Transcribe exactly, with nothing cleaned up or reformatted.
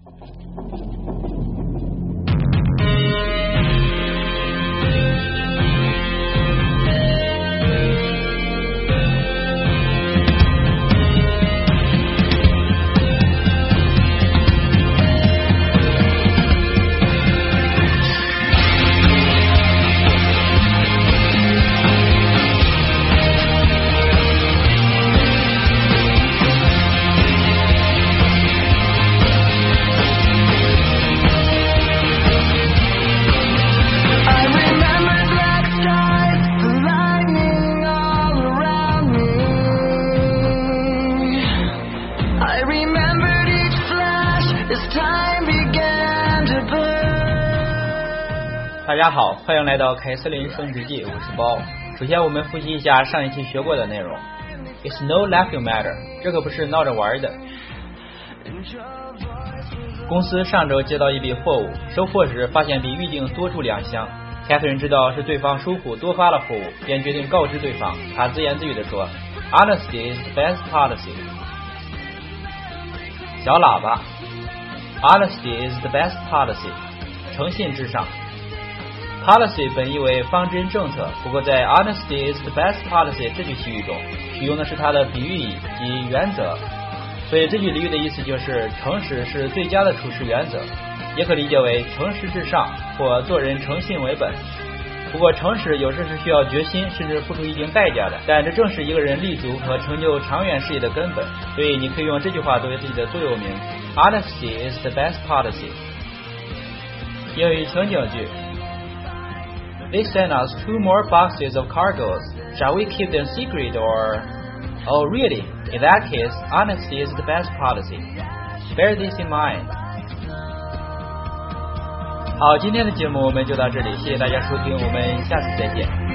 大家好，欢迎来到凯瑟琳升职记，我是包。首先我们复习一下上一期学过的内容。 It's no laughing matter， 这可不是闹着玩的。公司上周接到一笔货物，收货时发现比预定多出两箱。凯瑟琳知道是对方疏忽多发了货物，便决定告知对方。他自言自语地说 Honesty is the best policy。 小喇叭 Honesty is the best policy， 诚信至上。Policy 本意为方针政策，不过在 Honesty is the best policy 这句习语中使用的是它的比喻义及原则，所以这句俚语的意思就是诚实是最佳的处事原则，也可理解为诚实至上或做人诚信为本。不过诚实有时是需要决心甚至付出一定代价的，但这正是一个人立足和成就长远事业的根本，所以你可以用这句话作为自己的座右铭。 Honesty is the best policy。 英语情景句They sent us two more boxes of cargoes. Shall we keep them secret or... Oh, really? In that case, honesty is the best policy. Bear this in mind. 好，今天的节目我们就到这里，谢谢大家收听，我们下次再见。